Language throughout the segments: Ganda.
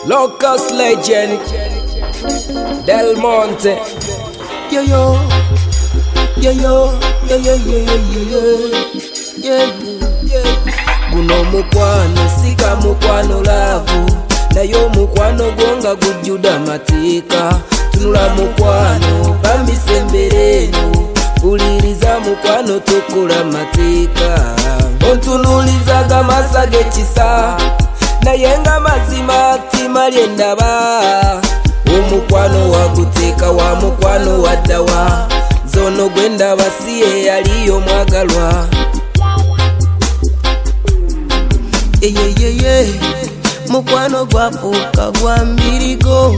Locust legend Del Monte. Yo yo, yo yo, yo yo yo yo yo. Guno mukwano sika mukwano lavu, nayo mukwano gonga gujjuda mateeka. Tunula mukwano bambise embereno, uliriza mukwano tukola mateeka. Ontunulizaga masa g'ekisa, naye nga mazima ttima lyendaba. Omukwano waguteeka wa mukwano waddawa, zono gwendaba siye yaliyo mwagalwa. Eyeyeye, mukwano gwafuuka gwa mbirigo.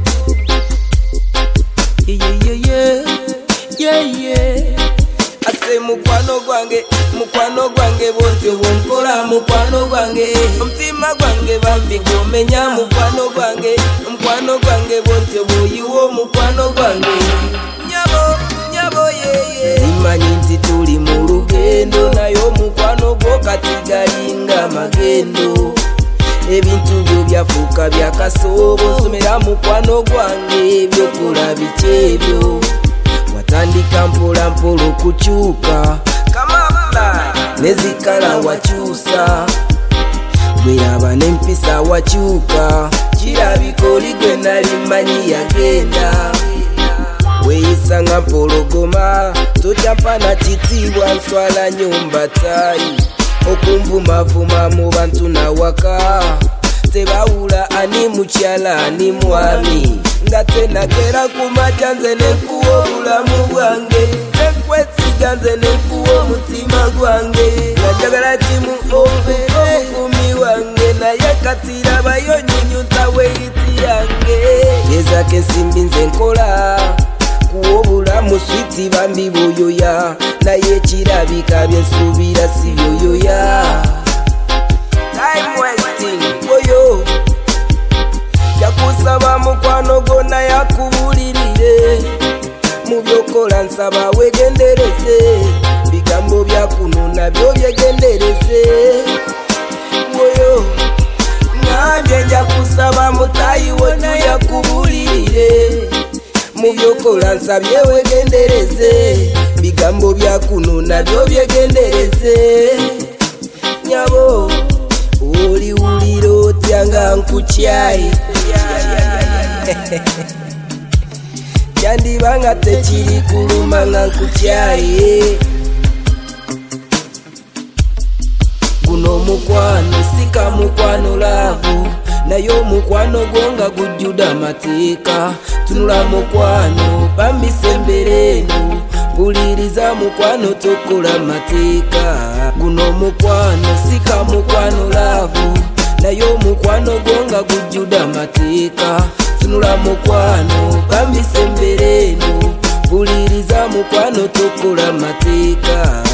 Eyeyeye, yeye. Ase mukwano gwange bontyo bonkola mukwano gwange. Omutima gwange bambi gomenya mukwano gwange bontyo boyiwo mukwano gwange. Nyabo yeye. Imanyi nti tuli mu lugendo, nayo mukwano gwo kati galinga magendo. Ebintu byo byafuuka byakasoobo, nsomera mukwano gwange ebyokola biki ebyo. Watandika mpola mpola okukyuka, nezikala wakyusa, bweraba n'empisa wakyuka. Kirabika oli gwe nali manyi yagenda, weeyisa nga mpologoma, totyampa na kitiibwa nswala nyumba tayi. Okunvumavuma mu bantu nawaka, tebawula ani mukyala ani mwami. Nga tenagera kumakya nze nenkuwa obulamu bwange, nenkwesiga nze nenkuwa omutima gwange. Najagala kimu obeere omukumi wange, naye kati rabayo nyunyuta weeyiti yange. Gezako ensimbi nze nkola, kuwa obulamu switi bambi buyoya, naye kirabika byensuubira si byoyoya. Time wasting boyo, yakusaba mukwano gonna yakubulirire. Mu byokola nsaba wegendereze, bigambo byakuno nabyo byegendereze. Woyo nabye nja kusaba mutayi wonna yakubulirire. Mu byokola nsabye wegendereze, bigambo byakuno nabyo byegendereze. Nyabo oliwulira otya nga nkukyayi, kyandiba nga tekiri kuluma nga nkukyayi. Guno mukwano sika mukwano laavu, naye omukwano gwo nga gujjuda mateeka. Tunula mukwano bambise embereno, mpuliriza mukwano tokola mateeka. Guno mukwano sika mukwano laavu, naye omukwano gwo nga gujjuda mateeka. Tunula mukwano bambise embereno, mpuliriza mukwano tokola mateeka.